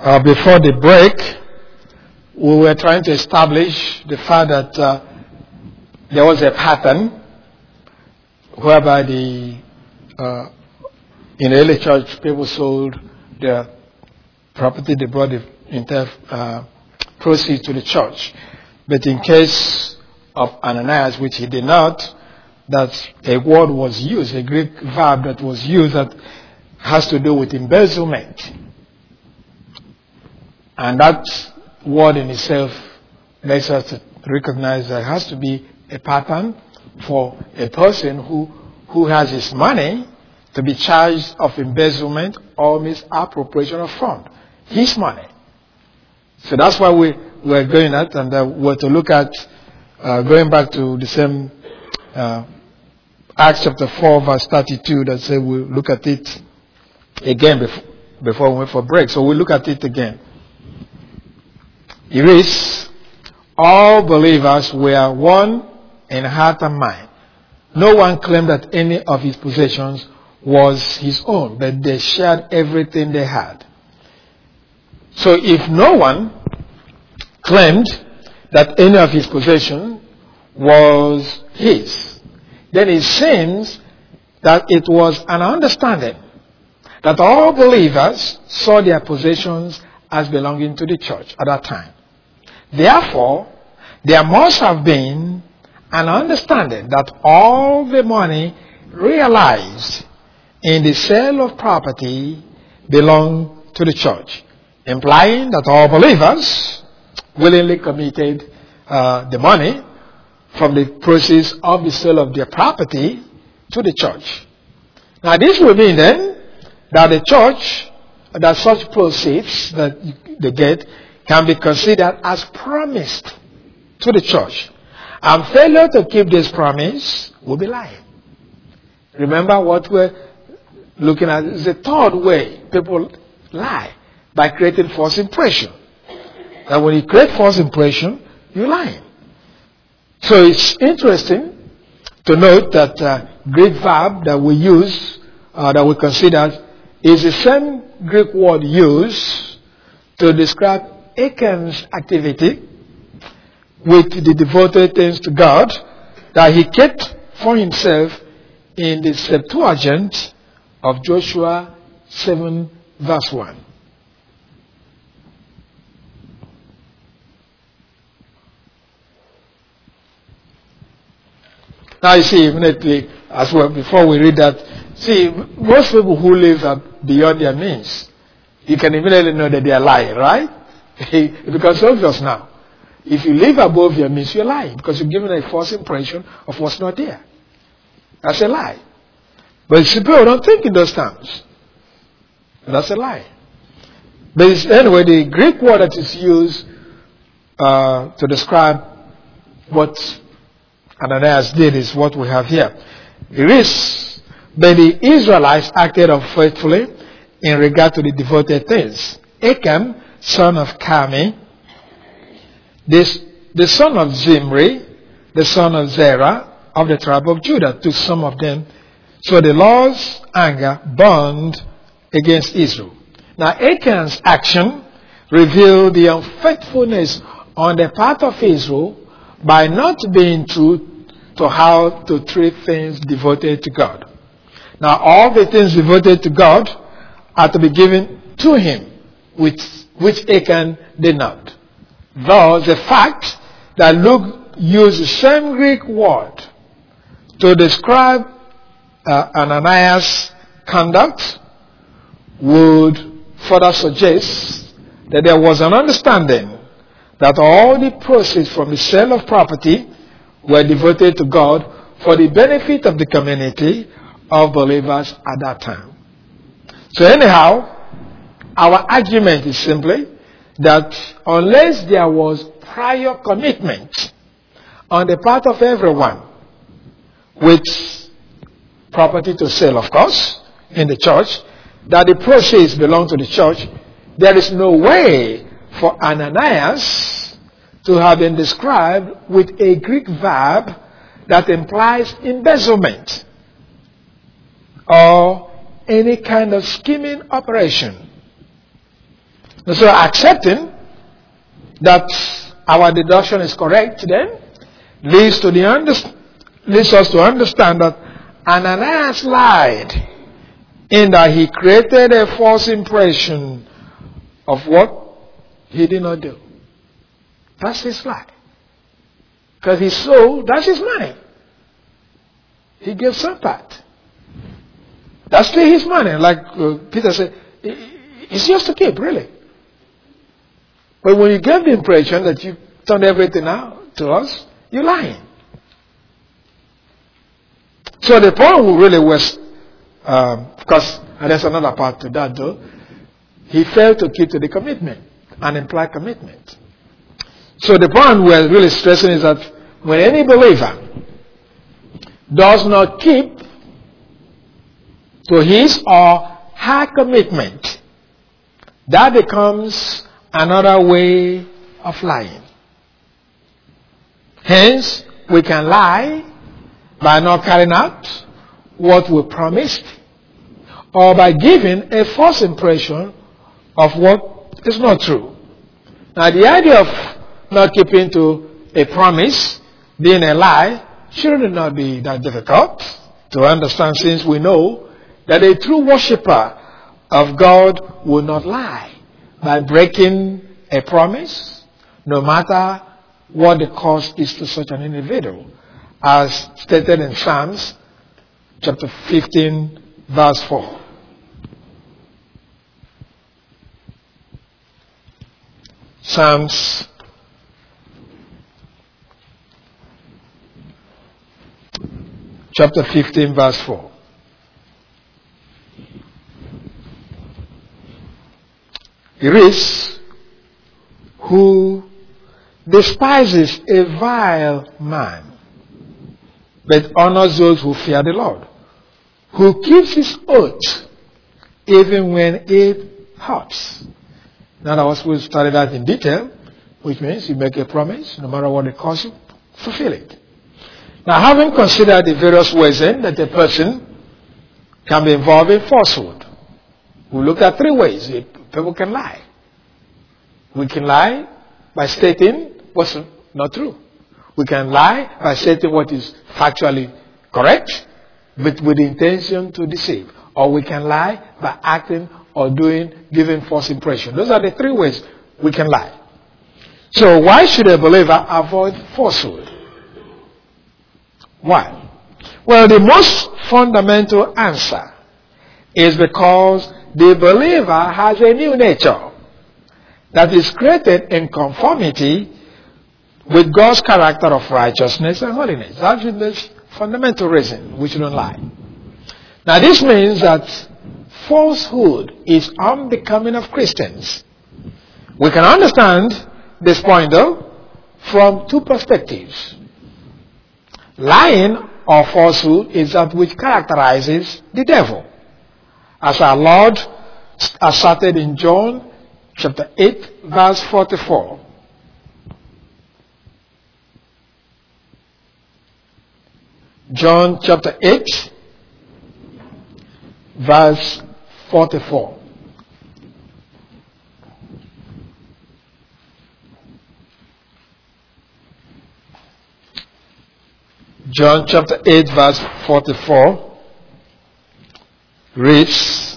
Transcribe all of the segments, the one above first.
Before the break, we were trying to establish the fact that there was a pattern whereby in the early church, people sold their property, they brought the entire proceeds to the church. But in case of Ananias, which he did not, that a word was used, a Greek verb that was used that has to do with embezzlement. And that word in itself makes us to recognize there has to be a pattern for a person who has his money to be charged of embezzlement or misappropriation of fund. His money. So that's why we're going at, and we're to look at, going back to the same Acts chapter 4 verse 32 that says we'll look at it again before we went for break. So we'll look at it again. It is, all believers were one in heart and mind. No one claimed that any of his possessions was his own, but they shared everything they had. So if no one claimed that any of his possession was his, then it seems that it was an understanding that all believers saw their possessions as belonging to the church at that time. Therefore, there must have been an understanding that all the money realized in the sale of property belonged to the church, implying that all believers willingly committed the money from the proceeds of the sale of their property to the church. Now this will mean then that the church, that such proceeds that they get can be considered as promised to the church. And failure to keep this promise will be lying. Remember what we're looking at is the third way people lie, by creating false impression. And when you create false impression, you're lying. So it's interesting to note that Greek verb that we use, that we consider, is the same Greek word used to describe Achan's activity with the devoted things to God that he kept for himself in the Septuagint of Joshua 7 verse 1. Now you see, immediately, as well, before we read that, see, most people who live beyond their means, you can immediately know that they are lying, right? It becomes obvious now. If you live above your means, you're lying, because you're giving a false impression of what's not there. That's a lie. But people don't think in those terms. That's a lie. But anyway, the Greek word that is used to describe what Ananias did is what we have here. It is, but the Israelites acted unfaithfully in regard to the devoted things. Achan, son of Carmi, the son of Zimri, the son of Zerah, of the tribe of Judah, took some of them. So the Lord's anger burned against Israel. Now Achan's action revealed the unfaithfulness on the part of Israel by not being true to how to treat things devoted to God. Now all the things devoted to God are to be given to him, which Achan did not. Thus, the fact that Luke used the same Greek word to describe Ananias' conduct would further suggest that there was an understanding that all the proceeds from the sale of property were devoted to God for the benefit of the community of believers at that time. So anyhow, our argument is simply that unless there was prior commitment on the part of everyone with property to sell, of course, in the church, that the proceeds belong to the church, there is no way for Ananias to have been described with a Greek verb that implies embezzlement or any kind of scheming operation. And so accepting that our deduction is correct then leads us to understand that Ananias lied in that he created a false impression of what he did not do. That's his lie. Because he sold, that's his money. He gave some part. That's still his money. Like Peter said, it's yours to keep, really. But when you give the impression that you turned everything out to us, you're lying. So the point who really was, because, and there's another part to that though, he failed to keep to the commitment, an implied commitment. So the point we're really stressing is that when any believer does not keep to his or her commitment, that becomes another way of lying. Hence, we can lie by not carrying out what we promised, or by giving a false impression of what is not true. Now, the idea of not keeping to a promise, being a lie, should not be that difficult to understand, since we know that a true worshipper of God will not lie by breaking a promise, no matter what the cost is to such an individual, as stated in Psalms chapter 15, verse 4. Psalms chapter 15, verse 4. It reads, who despises a vile man, but honors those who fear the Lord, who keeps his oath even when it hurts. In other words, we'll study that in detail, which means you make a promise, no matter what it costs you, fulfill it. Now, having considered the various ways then that a person can be involved in falsehood, we looked at 3 ways people can lie. We can lie by stating what's not true. We can lie by stating what is factually correct, but with the intention to deceive. Or we can lie by acting or giving false impression. Those are the 3 ways we can lie. So why should a believer avoid falsehood? Why? Well, the most fundamental answer is because the believer has a new nature that is created in conformity with God's character of righteousness and holiness. That's the fundamental reason we shouldn't lie. Now, this means that falsehood is unbecoming of Christians. We can understand this point, though, from 2 perspectives. Lying or falsehood is that which characterizes the devil, as our Lord asserted in John chapter 8, verse 44. John chapter 8, verse 44. John chapter 8, verse 44 reads,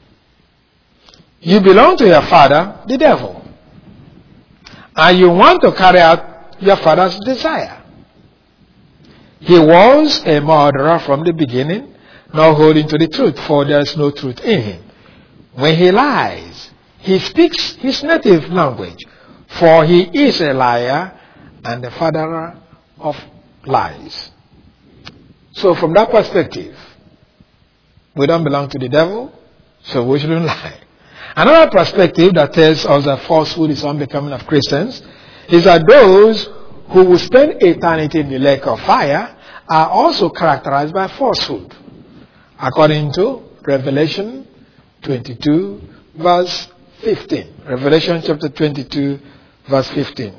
you belong to your father, the devil, and you want to carry out your father's desire. He was a murderer from the beginning, not holding to the truth, for there is no truth in him. When he lies, he speaks his native language, for he is a liar and the father of lies. So from that perspective, we don't belong to the devil, so we shouldn't lie. Another perspective that tells us that falsehood is unbecoming of Christians is that those who will spend eternity in the lake of fire are also characterized by falsehood, according to Revelation 22, verse 15. Revelation chapter 22, verse 15.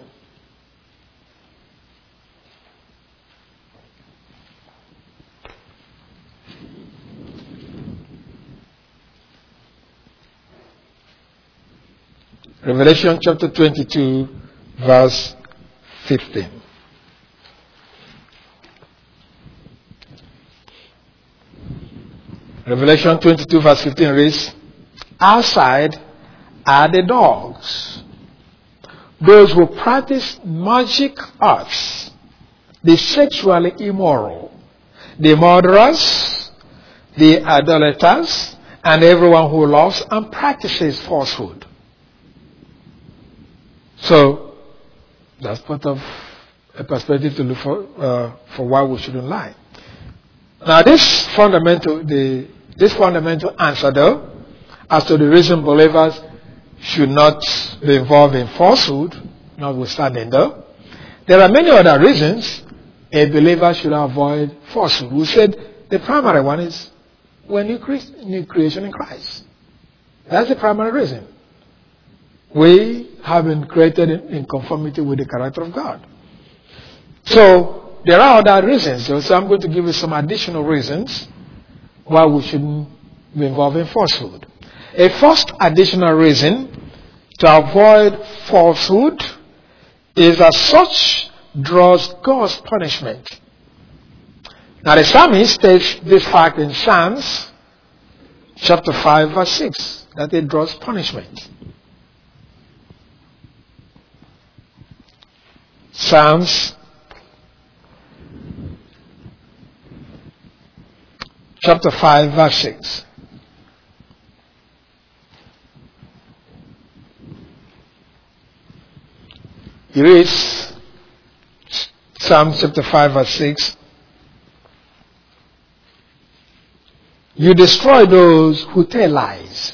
Revelation chapter 22, verse 15. Revelation 22, verse 15 reads, outside are the dogs, those who practice magic arts, the sexually immoral, the murderers, the idolaters, and everyone who loves and practices falsehood. So, that's part of a perspective to look for why we shouldn't lie. Now, this fundamental answer, though, as to the reason believers should not be involved in falsehood, notwithstanding, though, there are many other reasons a believer should avoid falsehood. We said the primary one is we're new creation in Christ. That's the primary reason. We have been created in conformity with the character of God. So, there are other reasons. So I'm going to give you some additional reasons why we shouldn't be involved in falsehood. A first additional reason to avoid falsehood is that such draws God's punishment. Now the psalmist states this fact in Psalms chapter 5 verse 6, that it draws punishment. Psalms chapter 5 verse 6. It reads, Psalms chapter 5 verse 6. You destroy those who tell lies,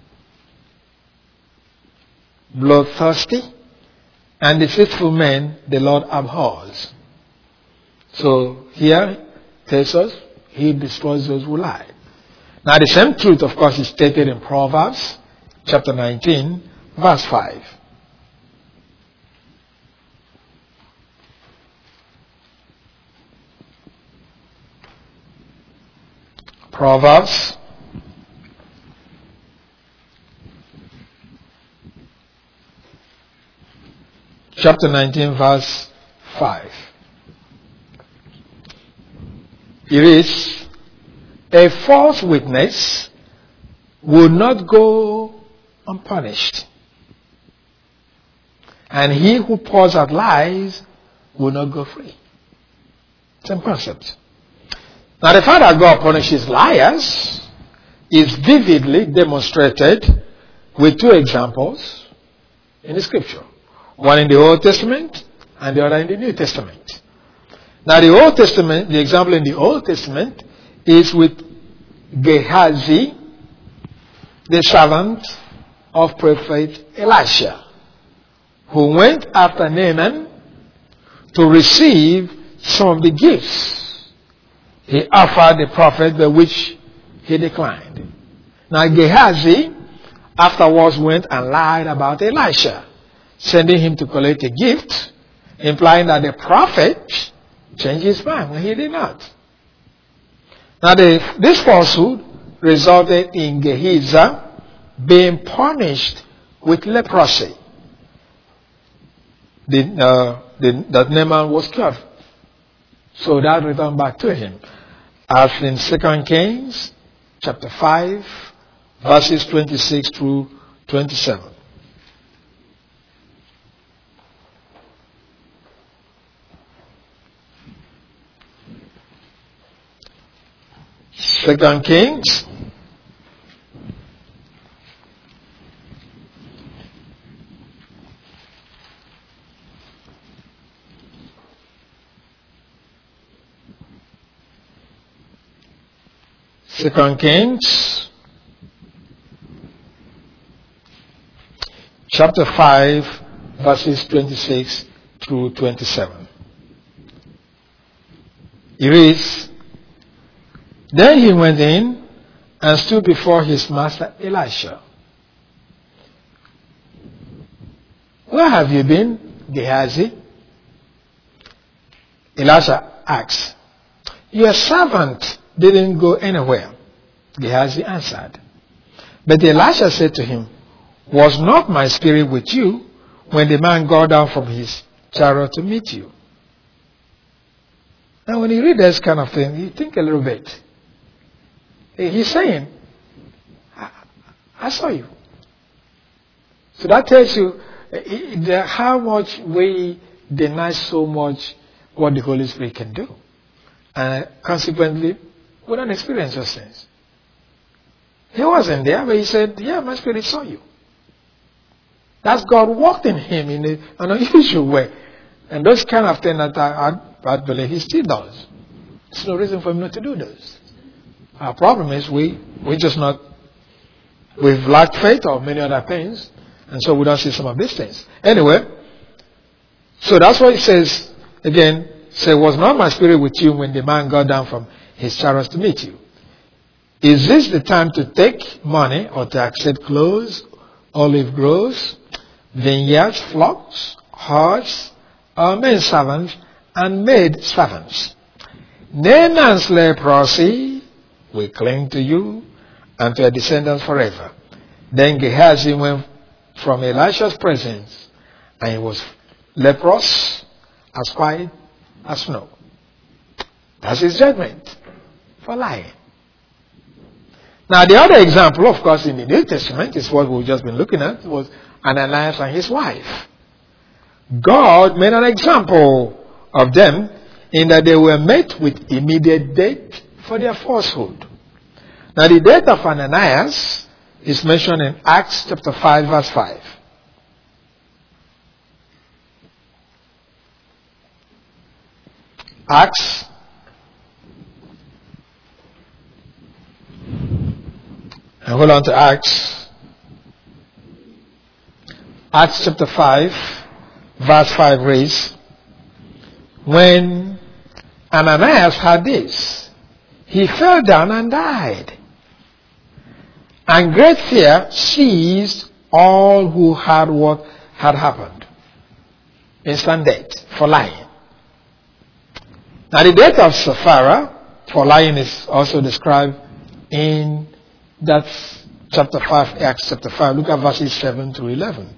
bloodthirsty and deceitful men the Lord abhors. So here tells us He destroys those who lie. Now the same truth, of course, is stated in Proverbs chapter 19 verse 5. Proverbs chapter 19 verse 5. It is, a false witness will not go unpunished, and he who pours out lies will not go free. Same concept. Now the fact that God punishes liars is vividly demonstrated with two examples in the scripture. One in the Old Testament and the other in the New Testament. Now the Old Testament, the example in the Old Testament is with Gehazi, the servant of prophet Elisha, who went after Naaman to receive some of the gifts he offered the prophet, but which he declined. Now Gehazi afterwards went and lied about Elisha, sending him to collect a gift, implying that the prophet changed his mind when he did not. Now this falsehood resulted in Gehazi being punished with leprosy. That Naaman was cured. So that returned back to him. As in 2 Kings chapter 5 verses 26 through 27. Second Kings chapter 5 verses 26 through 27. It reads, Then he went in and stood before his master Elisha. Where have you been, Gehazi? Elisha asked. Your servant didn't go anywhere, Gehazi answered. But Elisha said to him, Was not my spirit with you when the man got down from his chariot to meet you? Now when you read this kind of thing, you think a little bit. He's saying, I saw you. So that tells you how much we deny so much what the Holy Spirit can do. And consequently, we don't experience those things. He wasn't there, but he said, yeah, my spirit saw you. That's God walked in him in an unusual way. And those kind of things that I believe he still does. There's no reason for him not to do those. Our problem is we've lacked faith or many other things, and so we don't see some of these things. Anyway, so that's why he says, again, say, was not my spirit with you when the man got down from his chariot to meet you? Is this the time to take money or to accept clothes, olive groves, vineyards, flocks, herds, men servants, and maid servants? Naaman's leprosy will cling to you and to your descendants forever. Then Gehazi went from Elisha's presence, and he was leprous, as white as snow. That's his judgment for lying. Now the other example, of course, in the New Testament is what we've just been looking at, was Ananias and his wife. God made an example of them in that they were met with immediate death for their falsehood. Now the death of Ananias is mentioned in Acts chapter 5 verse 5. Acts and hold on to Acts chapter 5 verse 5 reads, when Ananias heard this, he fell down and died. And great fear seized all who heard what had happened. Instant death for lying. Now the death of Sapphira for lying is also described in that chapter 5, Acts chapter 5. Look at verses 7 to 11.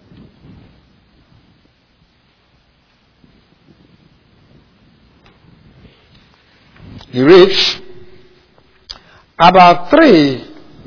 He reads, about 3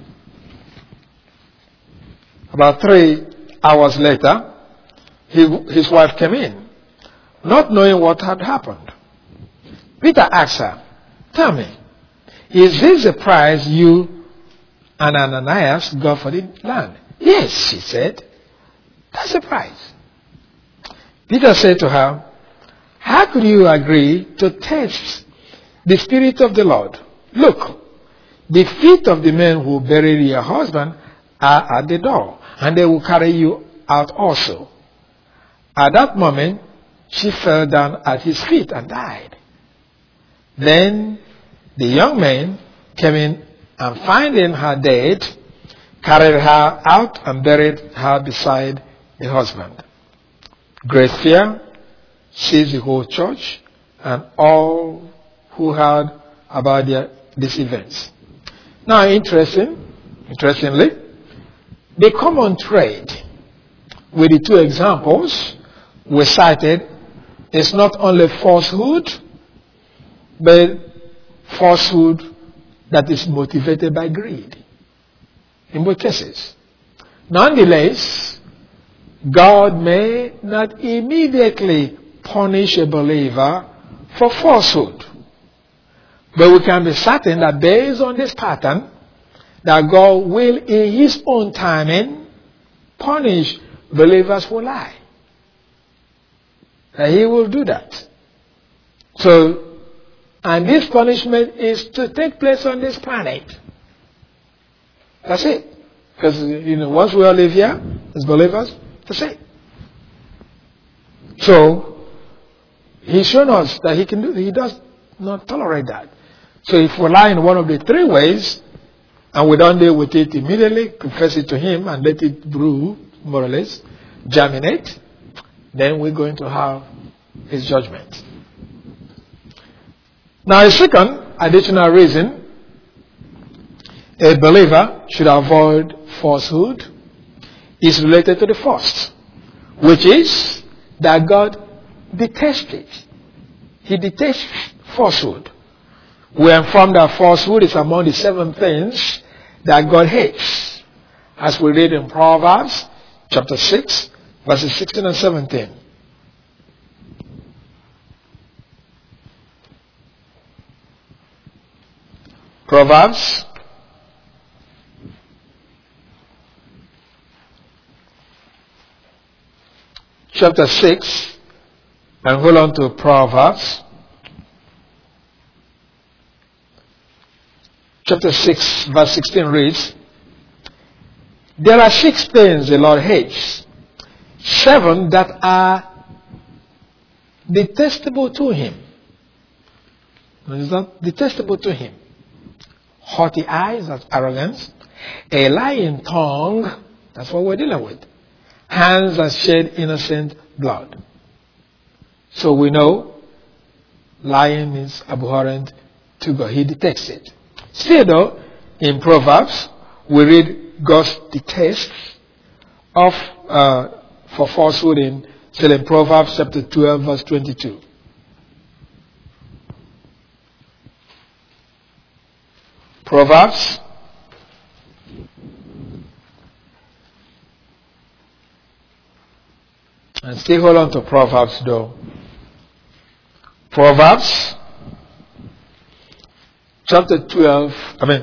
hours later, his wife came in, not knowing what had happened. Peter asked her, tell me, is this the price you and Ananias got for the land? Yes, she said. That's the price. Peter said to her, how could you agree to test the Spirit of the Lord? Look, the feet of the men who buried your husband are at the door, and they will carry you out also. At that moment, she fell down at his feet and died. Then the young men came in and finding her dead, carried her out and buried her beside the husband. Great fear seized the whole church and all who heard about these events. Now, interestingly, the common thread with the two examples we cited is not only falsehood, but falsehood that is motivated by greed. In both cases. Nonetheless, God may not immediately punish a believer for falsehood. But we can be certain that based on this pattern, that God will in his own timing punish believers who lie. That he will do that. So, and this punishment is to take place on this planet. That's it. Because, once we all live here as believers, that's it. So, he's shown us that he does not tolerate that. So if we lie in one of the 3 ways, and we don't deal with it immediately, confess it to him and let it brew, more or less, germinate, then we're going to have his judgment. Now a second additional reason a believer should avoid falsehood is related to the first, which is that God detests it. He detests falsehood. We are informed that falsehood is among the 7 things that God hates, as we read in Proverbs chapter 6, verses 16 and 17. Proverbs chapter 6, and hold on to Proverbs chapter 6, verse 16 reads, "There are 6 things the Lord hates, 7 that are detestable to him." It's not detestable to him. Haughty eyes, that's arrogance. A lying tongue, that's what we're dealing with. Hands that shed innocent blood. So we know lying is abhorrent to God. He detests it. Still though, in Proverbs, we read God's detest of for falsehood still in Proverbs chapter 12, verse 22. Proverbs and still hold on to Proverbs though. Proverbs chapter 12,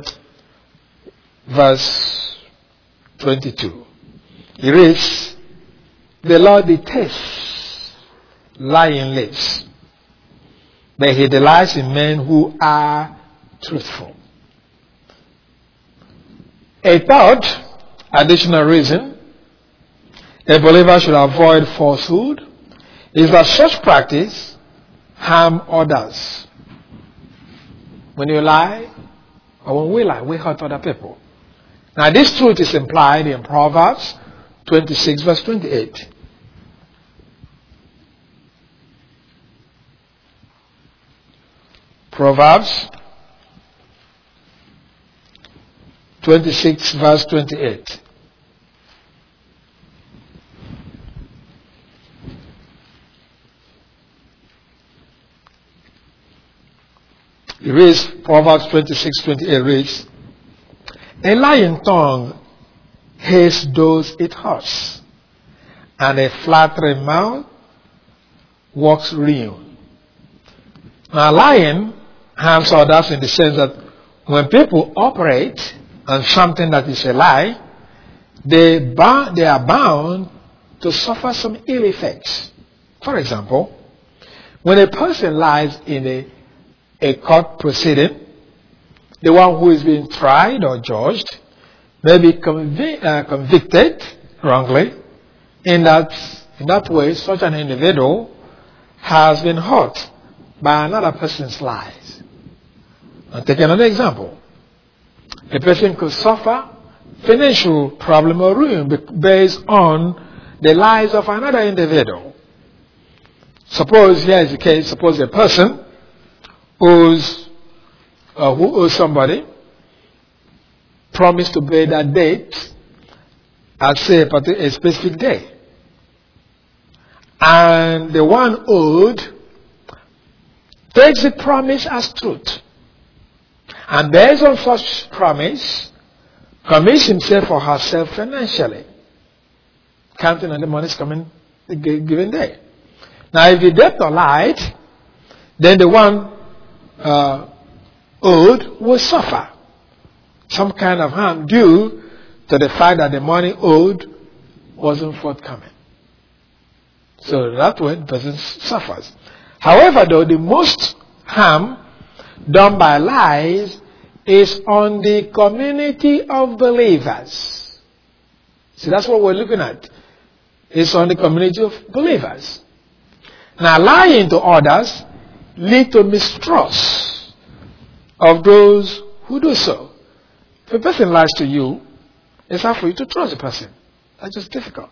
verse 22. It reads, "The Lord detests lying lips, but he delights in men who are truthful." A third additional reason a believer should avoid falsehood is that such practice harm others. When you lie, or when we lie, we hurt other people. Now this truth is implied in Proverbs 26, verse 28. Proverbs 26, verse 28. It reads, Proverbs 26, 28 reads, "A lying tongue hates those it hurts, and a flattering mouth works ruin." Now lying harms others in the sense that when people operate on something that is a lie, they are bound to suffer some ill effects. For example, when a person lies in a court proceeding, the one who is being tried or judged may be convicted wrongly. In that way, such an individual has been hurt by another person's lies. I'll take another example. A person could suffer financial problem or ruin based on the lies of another individual. Suppose here is the case. Suppose a person who owes somebody promised to pay that date at say a specific day, and the one owed takes the promise as truth, and based on such promise commits himself or herself financially, counting on the money coming the given day. Now if the debtor lied, then the one owed will suffer some kind of harm due to the fact that the money owed wasn't forthcoming. So that way the person suffers. However, though, the most harm done by lies is on the community of believers. See, that's what we're looking at. It's on the community of believers. Now, lying to others lead to mistrust of those who do so. If a person lies to you, it's hard for you to trust the person. That's just difficult.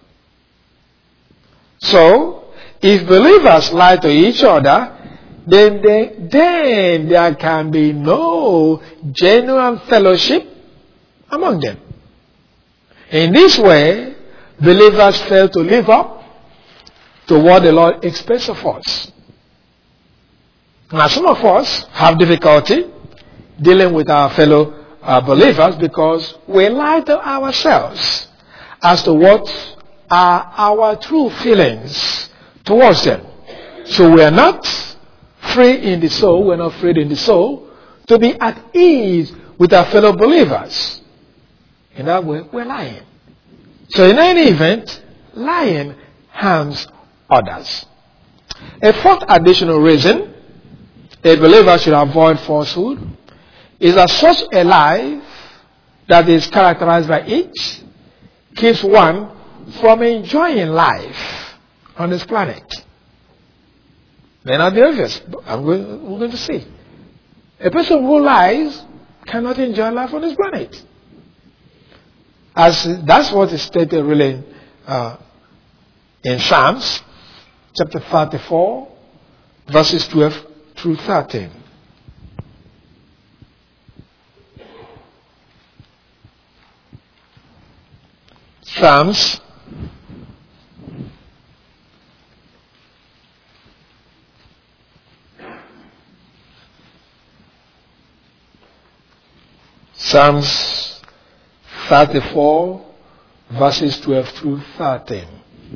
So, if believers lie to each other, then there can be no genuine fellowship among them. In this way, believers fail to live up to what the Lord expects of us. Now, some of us have difficulty dealing with our fellow believers because we lie to ourselves as to what are our true feelings towards them. So we are not free in the soul, we're not free in the soul to be at ease with our fellow believers. In that way, we're lying. So in any event, lying harms others. A fourth additional reason a believer should avoid falsehood is that such a life that is characterized by it keeps one from enjoying life on this planet. May not be obvious, but we're going to see. A person who lies cannot enjoy life on this planet. As that's what is stated really in Psalms chapter 34, verses 12 through 13. Psalms Psalms 34, verses 12 through 13.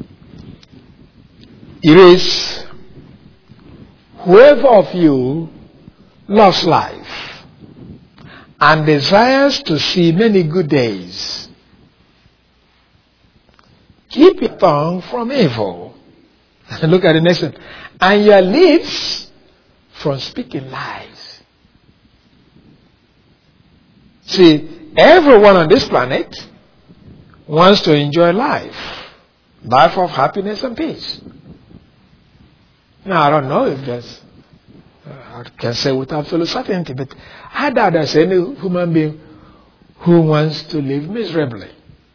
It is, whoever of you loves life and desires to see many good days, keep your tongue from evil. Look at the next one. And your lips from speaking lies. See, everyone on this planet wants to enjoy life. Life of happiness and peace. Now, I don't know if there's, I can say with absolute certainty, but I doubt there's any human being who wants to live miserably.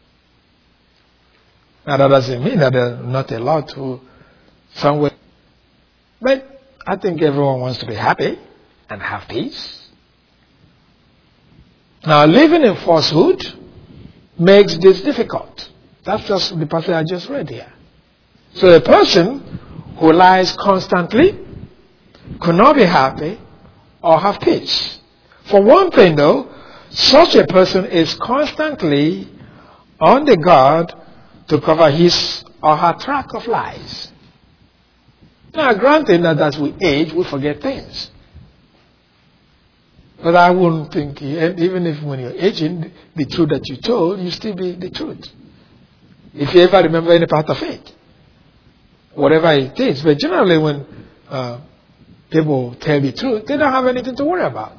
Now, that doesn't mean that there are not a lot who somewhere. But I think everyone wants to be happy and have peace. Now, living in falsehood makes this difficult. That's just the passage I just read here. So a person who lies constantly could not be happy or have peace. For one thing, though, such a person is constantly on the guard to cover his or her track of lies. Now, granted that as we age, we forget things. But I wouldn't think, even if when you're aging, the truth that you told, you still be the truth. If you ever remember any part of it. Whatever it is. But generally when people tell the truth, they don't have anything to worry about.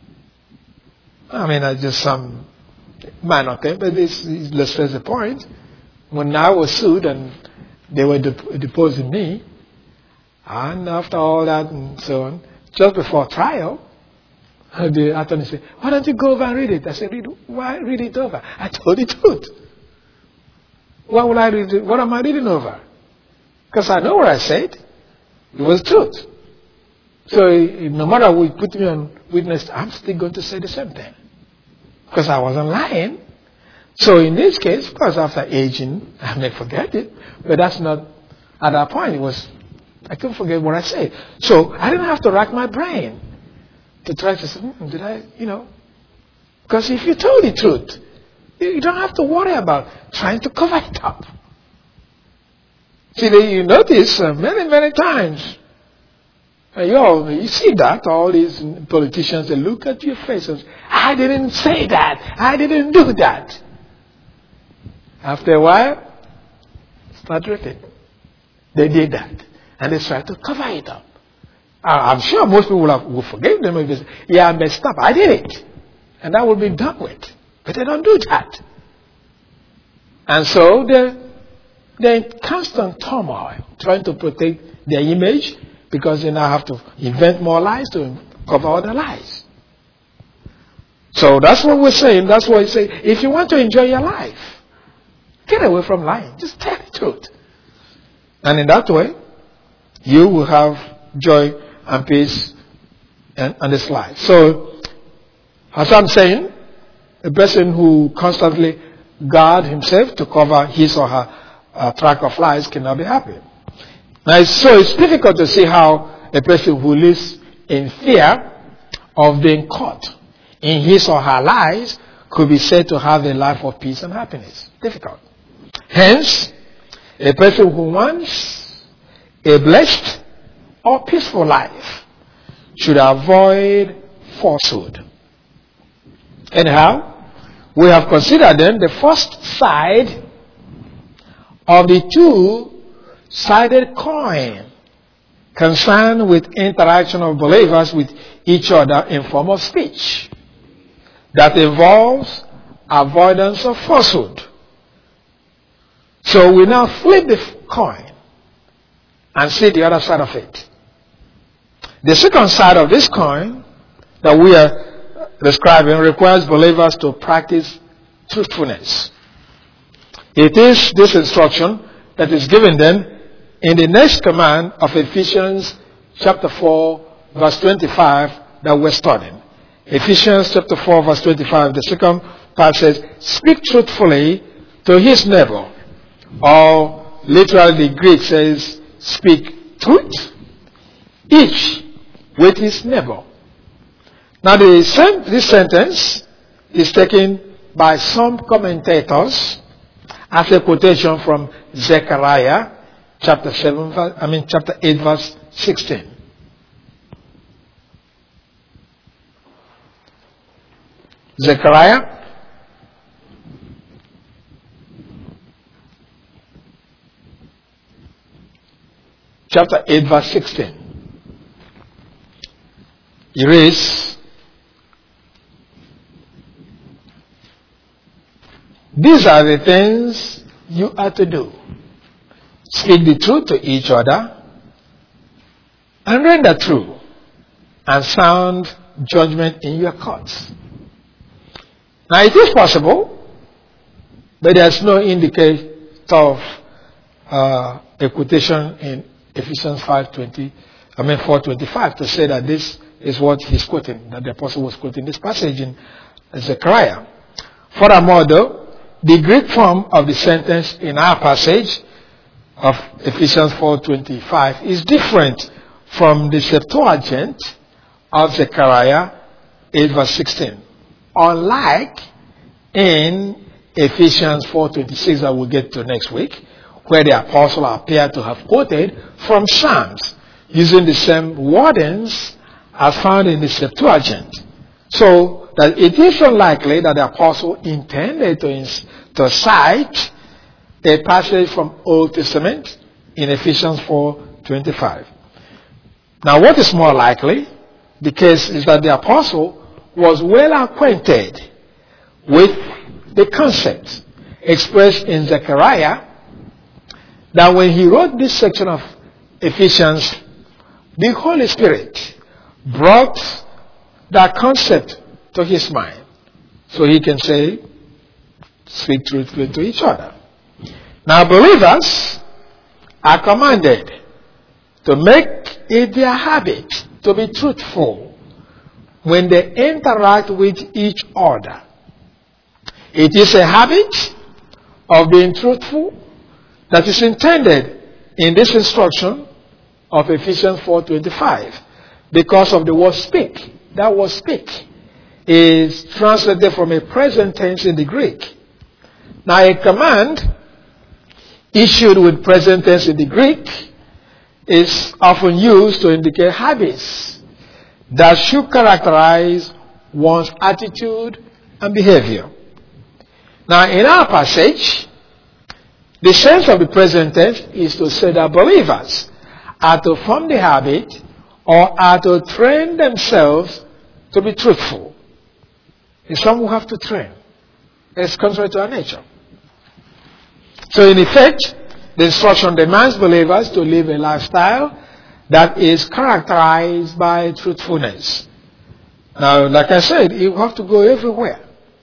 I mean, that's just some minor thing, but this illustrates the point. When I was sued and they were deposing me, and after all that and so on, just before trial, the attorney said, why don't you go over and read it? I said, why read it over? I told the truth. Why would I read it? What am I reading over? Because I know what I said. It was truth. So no matter who put me on witness, I'm still going to say the same thing. Because I wasn't lying. So in this case, of course, after aging, I may forget it. But that's not, at that point, I couldn't forget what I said. So I didn't have to rack my brain to try to say, did I, Because if you told the truth, you don't have to worry about trying to cover it up. See, you notice many, many times, you see that, all these politicians, they look at your face and say, I didn't say that, I didn't do that. After a while, start written. They did that. And they try to cover it up. I'm sure most people will forgive them if they say, yeah, I messed up, I did it. And that will be done with. But they don't do that. And so they're in constant turmoil, trying to protect their image, because they now have to invent more lies to cover all the lies. So that's what we're saying. That's why we say, if you want to enjoy your life, get away from lying. Just tell the truth. And in that way, you will have joy and peace and this life. So, as I'm saying, a person who constantly God himself to cover his or her track of lies cannot be happy. Now, so it's difficult to see how a person who lives in fear of being caught in his or her lies could be said to have a life of peace and happiness. Difficult. Hence, a person who wants a blessed or peaceful life should avoid falsehood. Anyhow, we have considered then the first side of the two-sided coin concerned with interaction of believers with each other in form of speech that involves avoidance of falsehood. So we now flip the coin and see the other side of it. The second side of this coin that we are describing requires believers to practice truthfulness. It is this instruction that is given then in the next command of Ephesians chapter 4 verse 25 that we're studying. Ephesians chapter 4 verse 25, the second part says, speak truthfully to his neighbor. Or literally the Greek says, speak truth, each with his neighbor. Now this sentence is taken by some commentators as a quotation from Zechariah chapter 8 verse 16. Zechariah chapter 8 verse 16. It reads, these are the things you are to do. Speak the truth to each other and render true and sound judgment in your courts. Now it is possible, but there's no indicator of a quotation in Ephesians 4:25 to say that this is what he's quoting, that the apostle was quoting this passage in Zechariah. Furthermore, though, the Greek form of the sentence in our passage of Ephesians 4:25 is different from the Septuagint of Zechariah 8 verse 16. Unlike in Ephesians 4:26 that we'll get to next week, where the apostle appeared to have quoted from Psalms using the same wordings as found in the Septuagint. So that it is unlikely that the apostle intended to cite a passage from Old Testament in Ephesians 4:25. Now what is more likely? The case is that the apostle was well acquainted with the concept expressed in Zechariah, that when he wrote this section of Ephesians, the Holy Spirit brought that concept to his mind. So he can say, speak truthfully to each other. Now believers are commanded to make it their habit to be truthful when they interact with each other. It is a habit of being truthful that is intended in this instruction of Ephesians 4:25 because of the word speak. That word speak is translated from a present tense in the Greek. Now a command issued with present tense in the Greek is often used to indicate habits that should characterize one's attitude and behavior. Now in our passage, the sense of the present tense is to say that believers are to form the habit or are to train themselves to be truthful. It's some who have to train. It's contrary to our nature. So in effect, the instruction demands believers to live a lifestyle that is characterized by truthfulness. Now, like I said, you have to go everywhere.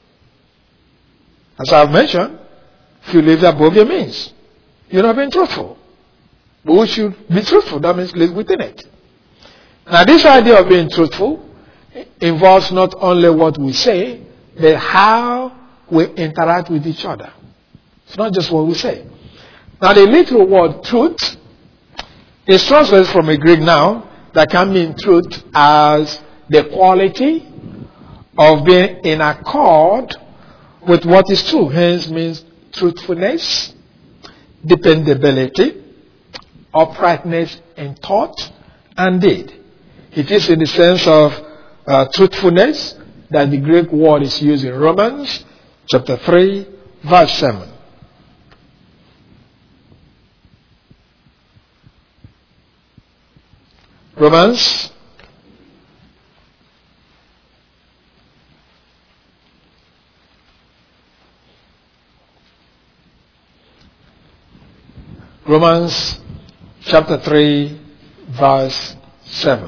As I've mentioned, if you live above your means, you're not being truthful. But we should be truthful. That means live within it. Now, this idea of being truthful involves not only what we say, but how we interact with each other. It's not just what we say. Now the literal word truth is translated from a Greek noun that can mean truth as the quality of being in accord with what is true. Hence means truthfulness, dependability, uprightness in thought and deed. It is in the sense of truthfulness that the Greek word is used in Romans chapter 3 verse 7. Romans chapter 3 verse 7.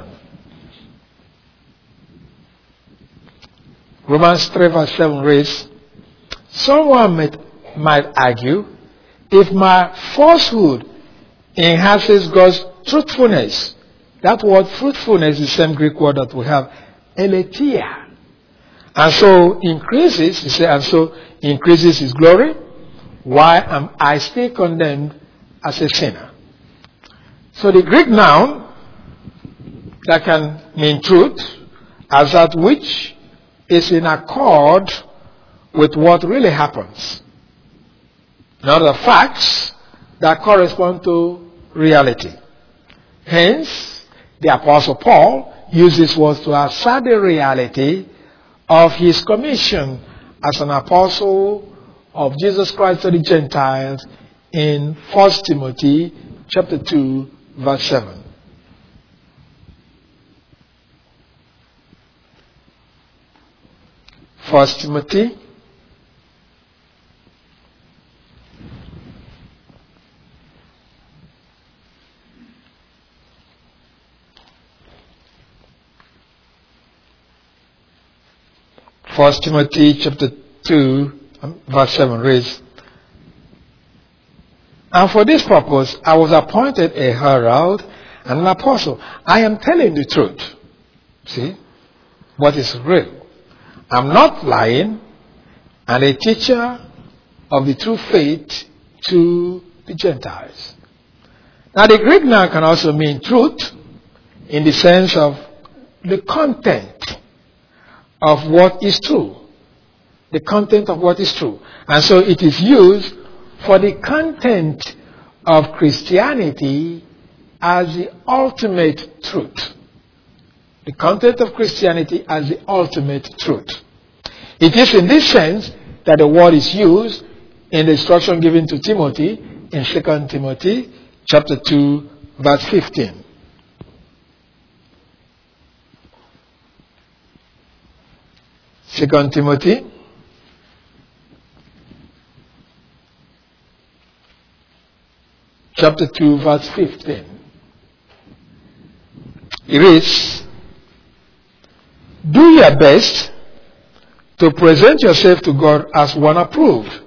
Romans 3 verse 7 reads, someone might argue, if my falsehood enhances God's truthfulness. That word fruitfulness is the same Greek word that we have, eletia. And so increases, he said, and so increases his glory. Why am I still condemned as a sinner? So the Greek noun that can mean truth as that which is in accord with what really happens. Not the facts that correspond to reality. Hence, the Apostle Paul used these words to assert the reality of his commission as an apostle of Jesus Christ to the Gentiles in 1 Timothy chapter 2 verse 7. First Timothy chapter 2 verse 7 reads, and for this purpose I was appointed a herald and an apostle. I am telling the truth. See? What is real. I'm not lying, and a teacher of the true faith to the Gentiles. Now the Greek noun can also mean truth in the sense of the content of what is true. The content of what is true. And so it is used for the content of Christianity as the ultimate truth. The content of Christianity as the ultimate truth. It is in this sense that the word is used in the instruction given to Timothy in 2 Timothy chapter 2 verse 15. Second Timothy chapter 2 verse 15. It reads, do your best to present yourself to God as one approved,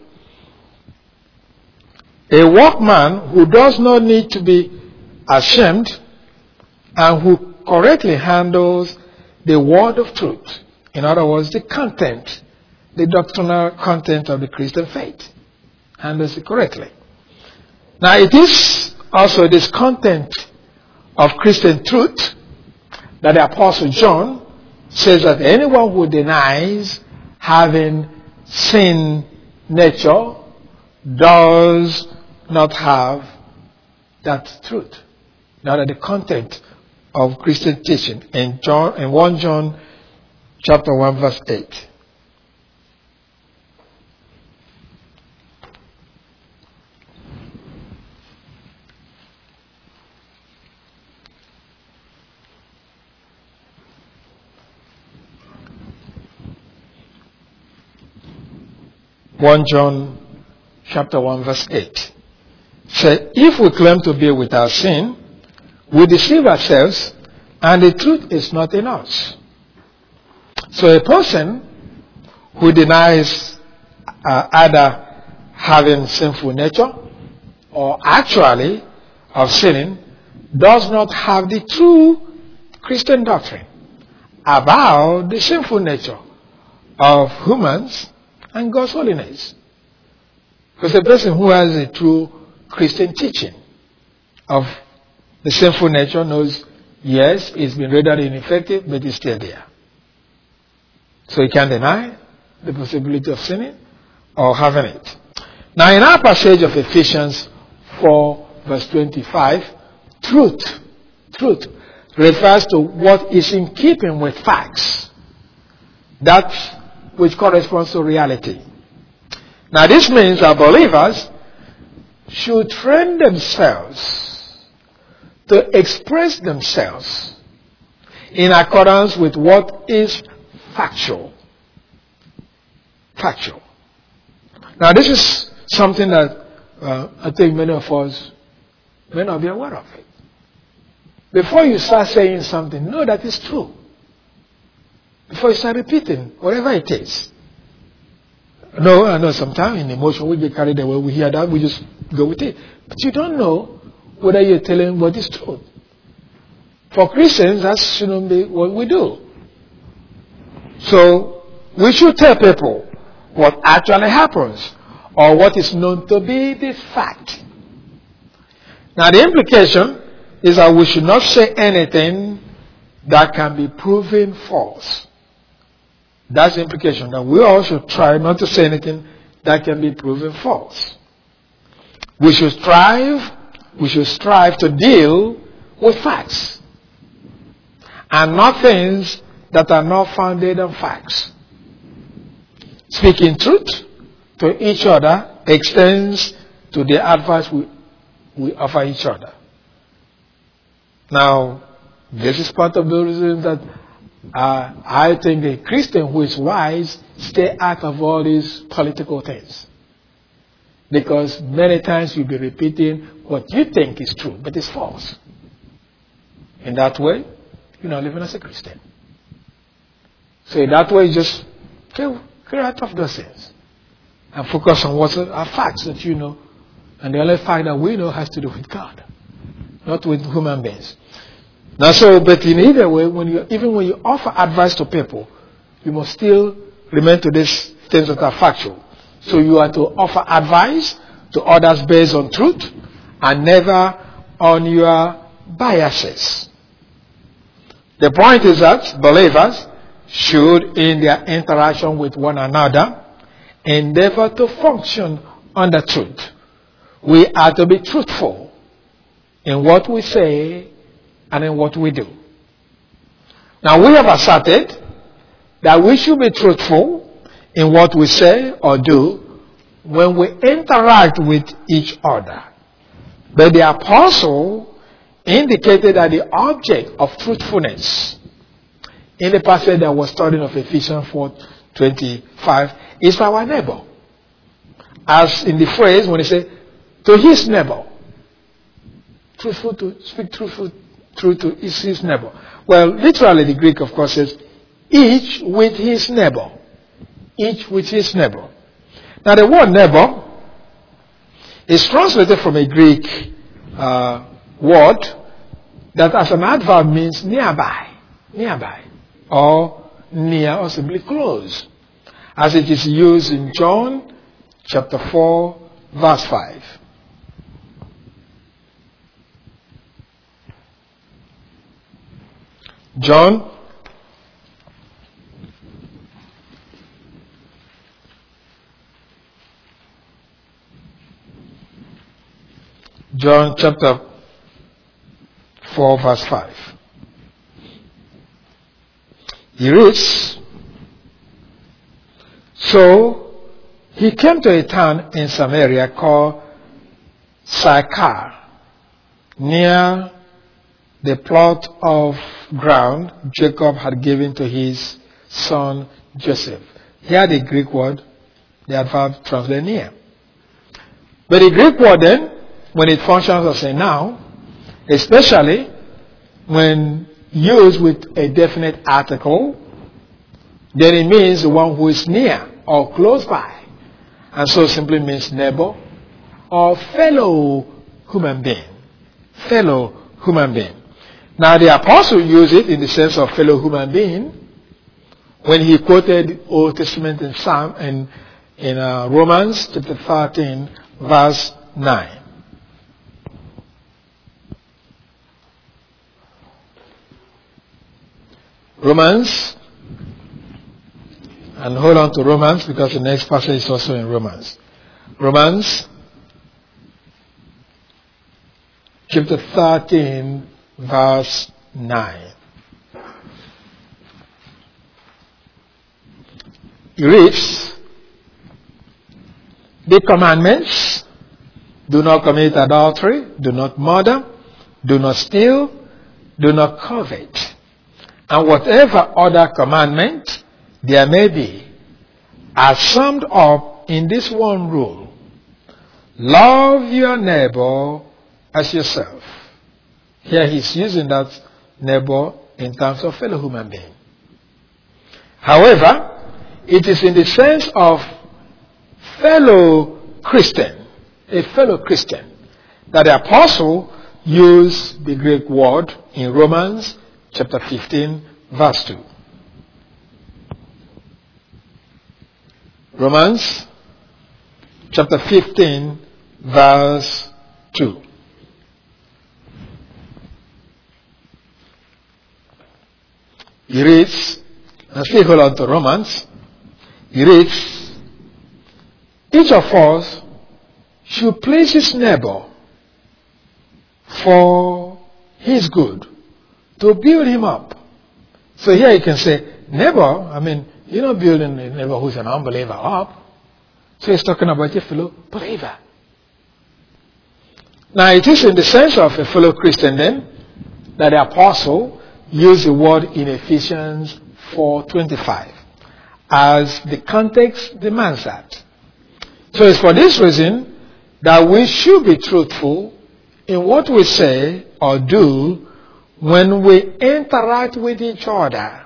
a workman who does not need to be ashamed and who correctly handles the word of truth. In other words, the content, the doctrinal content of the Christian faith. Handles it correctly. Now it is also this content of Christian truth that the Apostle John says that anyone who denies having sin nature does not have that truth. Now that the content of Christian teaching in 1 John chapter 1 verse 8. John chapter 1 verse 8. Say, if we claim to be without sin, we deceive ourselves and the truth is not in us. So a person who denies either having sinful nature or actually of sinning does not have the true Christian doctrine about the sinful nature of humans and God's holiness. Because a person who has a true Christian teaching of the sinful nature knows, yes, it's been rendered ineffective, but it's still there. So he can't deny the possibility of sinning or having it. Now in our passage of Ephesians 4 verse 25, truth refers to what is in keeping with facts. That which corresponds to reality. Now this means that believers should train themselves to express themselves in accordance with what is factual. Factual. Now this is something that I think many of us may not be aware of it. Before you start saying something, know that it's true. Before you start repeating, whatever it is. No, I know sometimes in emotion we get carried away, we hear that, we just go with it. But you don't know whether you're telling what is true. For Christians, that shouldn't be what we do. So, we should tell people what actually happens, or what is known to be the fact. Now the implication is that we should not say anything that can be proven false. That's the implication, that we all should try not to say anything that can be proven false. We should strive to deal with facts and not things that are not founded on facts. Speaking truth to each other extends to the advice we offer each other. Now, this is part of the reason that I think a Christian who is wise stay out of all these political things. Because many times you'll be repeating what you think is true, but it's false. In that way, you're not living as a Christian. So in that way, just clear out of those things. And focus on what are facts that you know. And the only fact that we know has to do with God, not with human beings. Now, but in either way, even when you offer advice to people, you must still remain to these things that are factual. So you are to offer advice to others based on truth and never on your biases. The point is that believers should, in their interaction with one another, endeavor to function under truth. We are to be truthful in what we say and in what we do. Now we have asserted that we should be truthful in what we say or do when we interact with each other. But the apostle indicated that the object of truthfulness in the passage that was studying of Ephesians 4:25 is for our neighbor. As in the phrase when he said, to his neighbor. Truthful to speak truth to his neighbor. Well, literally the Greek of course says, each with his neighbor. Each with his neighbor. Now the word neighbor is translated from a Greek word that as an adverb means nearby, or near, or simply close, as it is used in John chapter 4 verse 5. John chapter 4 verse 5. He reads, so he came to a town in Samaria called Sychar, near the plot of ground Jacob had given to his son Joseph. Here the Greek word, the adverb translated near. But the Greek word then, when it functions as a noun, especially when used with a definite article, then it means the one who is near or close by. And so simply means neighbor or fellow human being. Fellow human being. Now the apostle used it in the sense of fellow human being when he quoted Old Testament and Psalm and in Romans chapter 13, verse 9. Romans, and hold on to Romans because the next passage is also in Romans. Romans chapter 13, verse 9. It reads, the commandments: do not commit adultery, do not murder, do not steal, do not covet, and whatever other commandment there may be, are summed up in this one rule: love your neighbor as yourself. Here he's using that neighbor in terms of fellow human being. However, it is in the sense of fellow Christian, a fellow Christian, that the apostle used the Greek word in Romans chapter 15, verse 2. Romans chapter 15, verse 2. He reads, and still hold on to Romans, he reads, each of us should please his neighbor for his good, to build him up. So here you can say, neighbor, you're not building a neighbor who's an unbeliever up. So he's talking about a fellow believer. Now it is in the sense of a fellow Christian then that the apostle used the word in Ephesians 4:25 as the context demands that. So it's for this reason that we should be truthful in what we say or do when we interact with each other.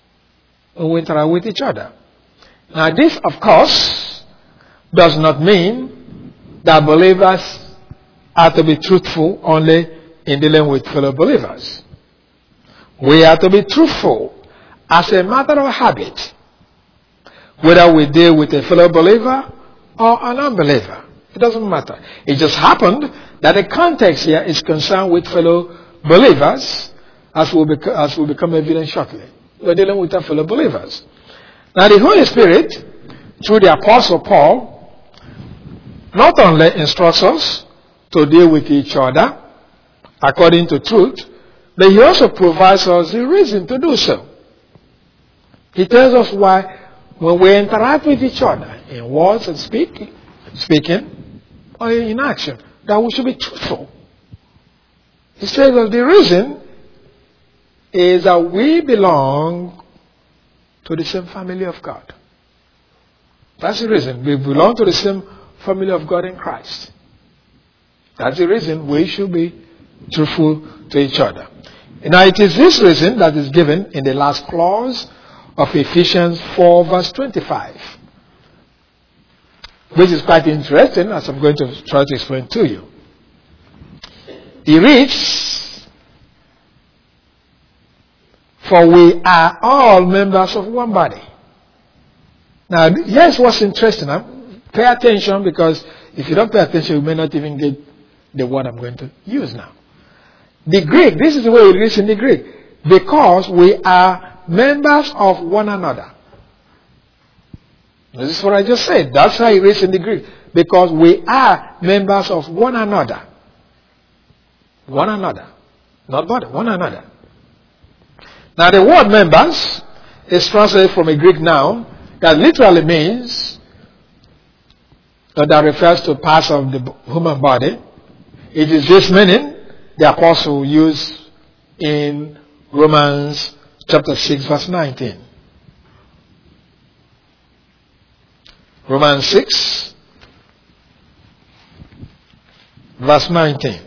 Now this, of course, does not mean that believers are to be truthful only in dealing with fellow believers. We are to be truthful as a matter of habit, whether we deal with a fellow believer or an unbeliever. It doesn't matter. It just happened that the context here is concerned with fellow believers, as will become evident shortly. We're dealing with our fellow believers. Now the Holy Spirit, through the Apostle Paul, not only instructs us to deal with each other according to truth, but he also provides us the reason to do so. He tells us why when we interact with each other in words and speaking or in action, that we should be truthful. He says that the reason is that we belong to the same family of God. That's the reason. We belong to the same family of God in Christ. That's the reason we should be truthful to each other. Now it is this reason that is given in the last clause of Ephesians 4 verse 25. Which is quite interesting, as I'm going to try to explain to you. He reads, for we are all members of one body. Now, here's what's interesting. Pay attention, because if you don't pay attention, you may not even get the word I'm going to use now. The Greek, this is the way it reads in the Greek. Because we are members of one another. This is what I just said. That's how it reads in the Greek. Because we are members of one another. One another. Not body, one another. Now the word members is translated from a Greek noun that literally means, or that refers to parts of the human body. It is this meaning the apostle used in Romans chapter 6 verse 19. Romans 6 verse 19.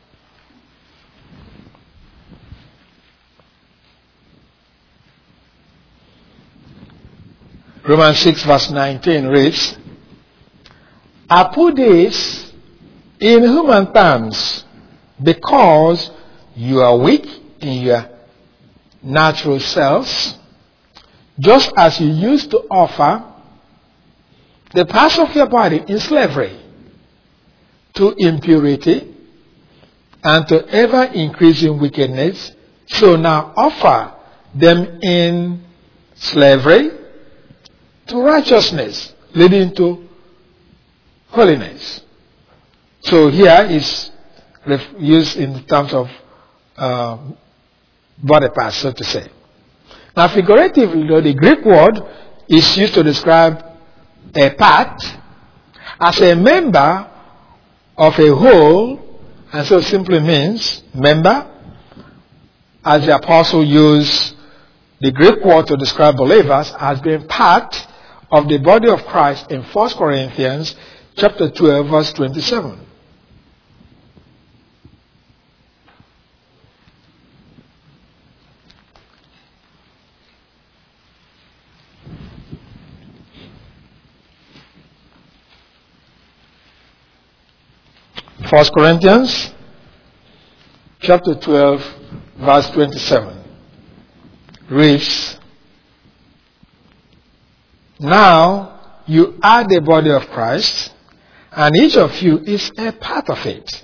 Romans 6 verse 19 reads, I put this in human terms because you are weak in your natural selves, just as you used to offer the parts of your body in slavery to impurity and to ever increasing wickedness, so now offer them in slavery to righteousness, leading to holiness. So here is used in terms of body parts, so to say. Now, figuratively, though, the Greek word is used to describe a part as a member of a whole, and so simply means member, as the apostle used the Greek word to describe believers as being part of the body of Christ in 1 Corinthians chapter 12, verse 27. First Corinthians chapter 12, verse 27 reads, "Now you are the body of Christ, and each of you is a part of it."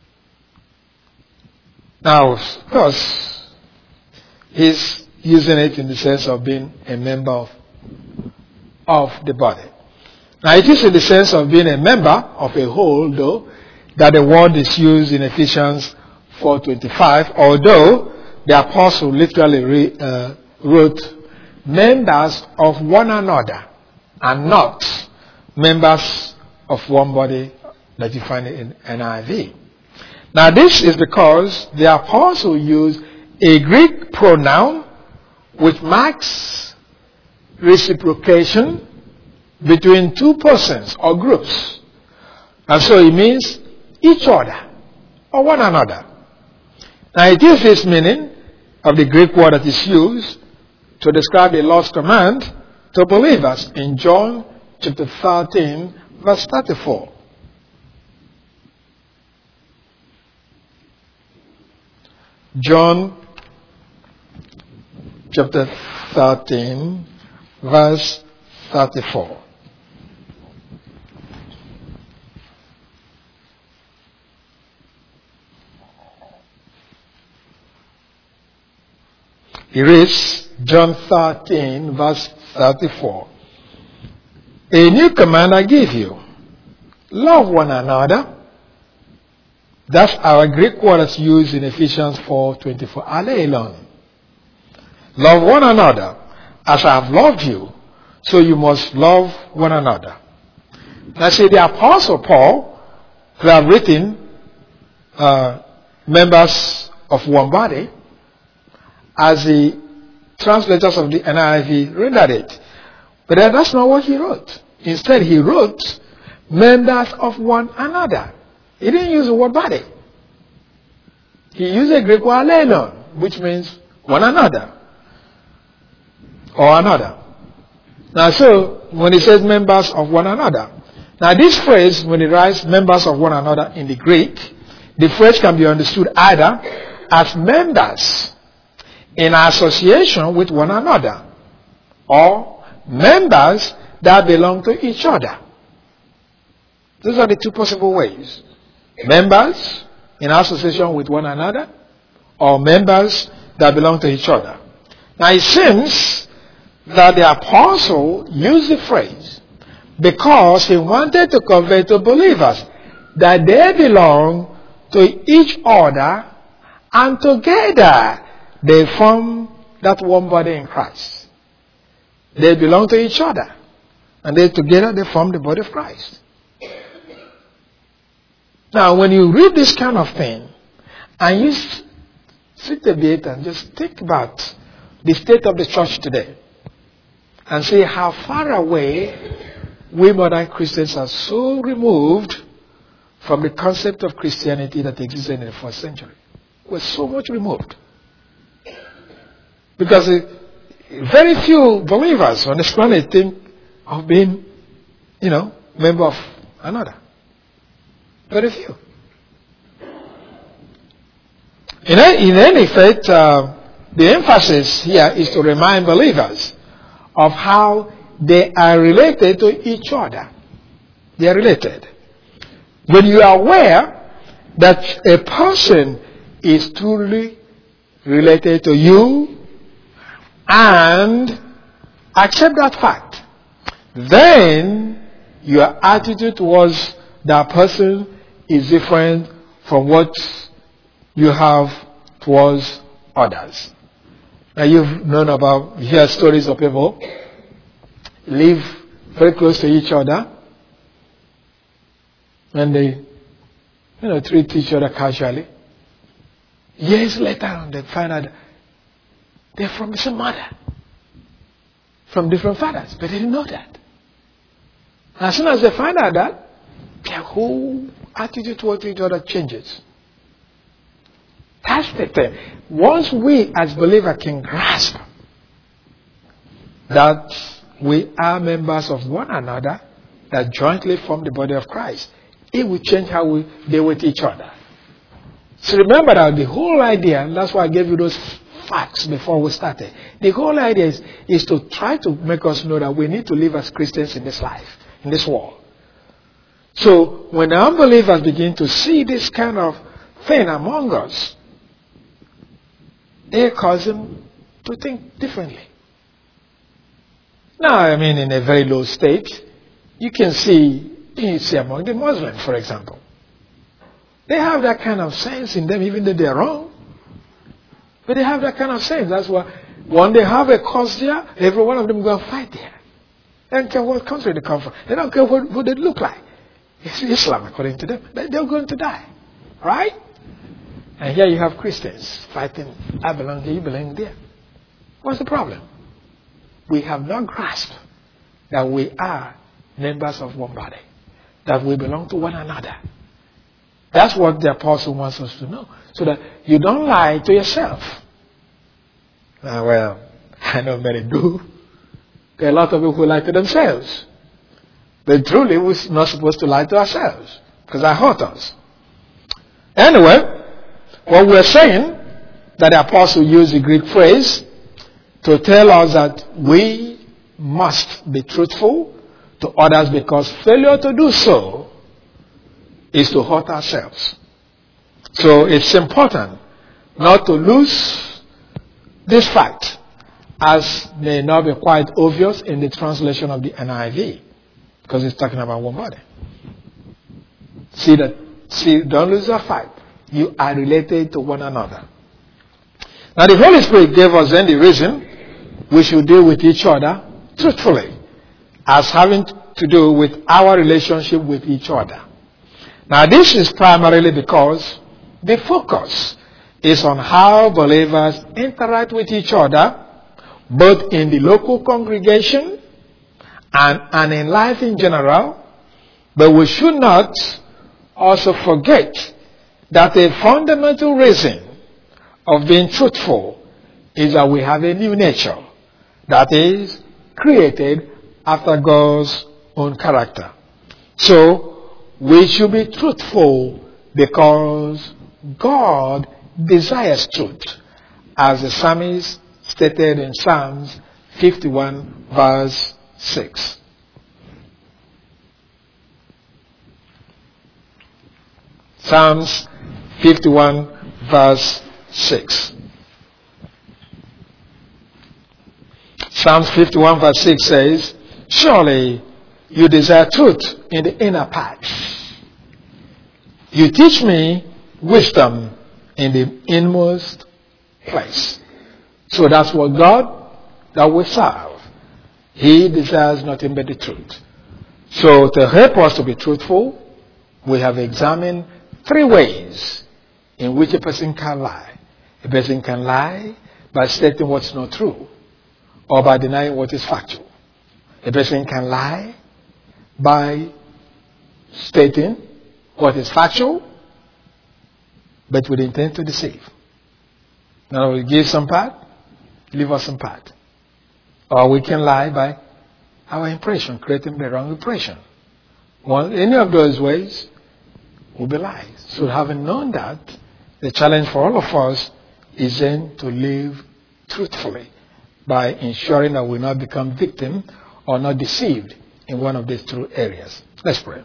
Now, of course, he's using it in the sense of being a member of the body. Now, it is in the sense of being a member of a whole, though, that the word is used in Ephesians 4:25, although the apostle literally wrote members of one another and not members of one body that you find in NIV. Now this is because the apostle used a Greek pronoun which marks reciprocation between two persons or groups. And so it means each other or one another. Now it is this meaning of the Greek word that is used to describe the Lord's command to believers in John chapter 13, verse 34. John chapter 13, verse 34. It reads, John 13, verse 34. "A new command I give you. Love one another." That's our Greek word that's used in Ephesians 4:24. Aleilon. Love one another as I have loved you, so you must love one another. Now see, the Apostle Paul, who have written members of one body, as the translators of the NIV rendered it. But that's not what he wrote. Instead, he wrote members of one another. He didn't use the word body. He used a Greek word aleilon, which means one another or another. Now, so when he says members of one another, now this phrase, when it writes members of one another in the Greek, the phrase can be understood either as members in association with one another, or members that belong to each other. Those are the two possible ways. Members in association with one another, or members that belong to each other. Now it seems that the apostle used the phrase because he wanted to convey to believers that they belong to each other, and together they form that one body in Christ. They belong to each other, and they together they form the body of Christ. Now, when you read this kind of thing, and you sit a bit and just think about the state of the church today, and see how far away we modern Christians are so removed from the concept of Christianity that existed in the first century. We're so much removed. Because very few believers on this planet think of being, member of another. Very few. In any fact, the emphasis here is to remind believers of how they are related to each other. They are related. When you are aware that a person is truly related to you and accept that fact, then your attitude towards that person is different from what you have towards others. Now you've known about, you hear stories of people live very close to each other and they treat each other casually. Years later on, they find out they're from the same mother, from different fathers, but they didn't know that. As soon as they find out that, their whole attitude towards each other changes. That's the thing. Once we as believers can grasp that we are members of one another that jointly form the body of Christ, it will change how we deal with each other. So remember that the whole idea, and that's why I gave you those facts before we started. The whole idea is to try to make us know that we need to live as Christians in this life, in this world. So when the unbelievers begin to see this kind of thing among us, they cause them to think differently. Now, in a very low state, you can see among the Muslims, for example. They have that kind of sense in them, even though they're wrong. But they have that kind of sense. That's why when they have a cause there, every one of them go and fight there. They don't care what country they come from. They don't care what they look like. It's Islam, according to them. They're going to die. Right? And here you have Christians fighting, I belong here, you belong there. What's the problem? We have not grasped that we are members of one body, that we belong to one another. That's what the apostle wants us to know, so that you don't lie to yourself. Well, I know many do. There are a lot of people who lie to themselves. But truly, we're not supposed to lie to ourselves, because that hurts us. Anyway, what we're saying, that the apostle used the Greek phrase to tell us that we must be truthful to others, because failure to do so is to hurt ourselves. So it's important not to lose this fact, as may not be quite obvious in the translation of the NIV, because it's talking about one body. See, don't lose that fact. You are related to one another. Now the Holy Spirit gave us then the reason we should deal with each other truthfully, as having to do with our relationship with each other. Now this is primarily because the focus is on how believers interact with each other, both in the local congregation and in life in general. But we should not also forget that a fundamental reason of being truthful is that we have a new nature that is created after God's own character. So we should be truthful because God desires truth, as the psalmist stated in Psalms 51 verse 6. Psalms 51 verse 6. Psalms 51 verse 6 says, "Surely you desire truth in the inner parts. You teach me wisdom in the inmost place." So that's what God that we serve. He desires nothing but the truth. So to help us to be truthful, we have examined 3 ways in which a person can lie. A person can lie by stating what's not true, or by denying what is factual. A person can lie by stating what is factual, but with intent to deceive. Now we give some part, leave us some part. Or we can lie by our impression, creating the wrong impression. Any of those ways will be lies. So having known that, the challenge for all of us is then to live truthfully by ensuring that we not become victim or not deceived in one of these two areas. Let's pray.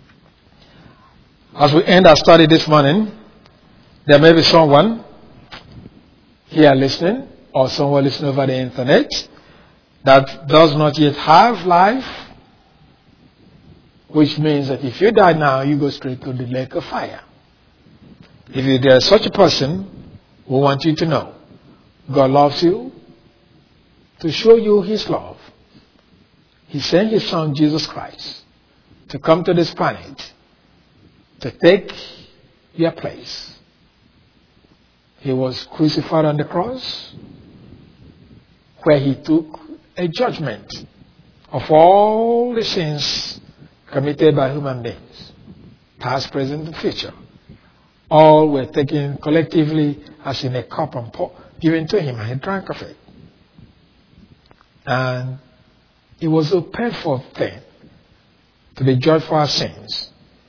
As we end our study this morning, there may be someone here listening or someone listening over the internet that does not yet have life, which means that if you die now, you go straight to the lake of fire. If there is such a person, we want you to know God loves you to show you His love. He sent His Son, Jesus Christ, to come to this planet to take your place. He was crucified on the cross, where He took a judgment of all the sins committed by human beings, past, present, and future. All were taken collectively as in a cup and given to Him, and He drank of it. And it was a painful thing to be judged for our sins.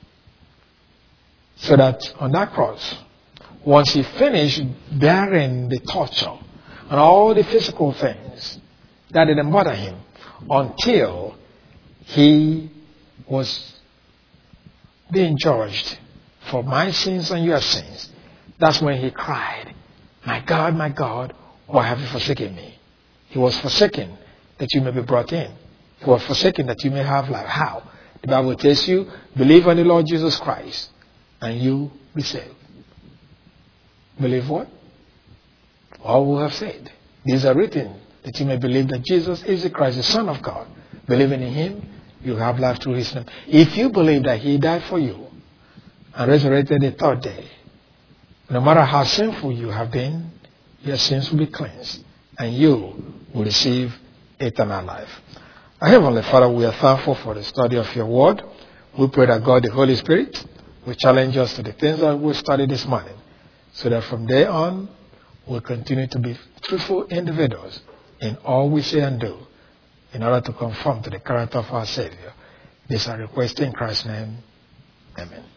So that on that cross, once He finished bearing the torture and all the physical things, that didn't bother Him until He was being judged for my sins and your sins. That's when He cried, my God, why have you forsaken me? He was forsaken that you may be brought in. He was forsaken that you may have life. How? The Bible tells you, believe on the Lord Jesus Christ and you be saved. Believe what? All we have said. These are written that you may believe that Jesus is the Christ, the Son of God. Believing in Him, you have life through His name. If you believe that He died for you and resurrected the third day, no matter how sinful you have been, your sins will be cleansed and you will receive eternal life. Our Heavenly Father, we are thankful for the study of your word. We pray that God, the Holy Spirit, will challenge us to the things that we studied this morning, so that from there on, we'll continue to be truthful individuals in all we say and do, in order to conform to the character of our Savior. This I request in Christ's name. Amen.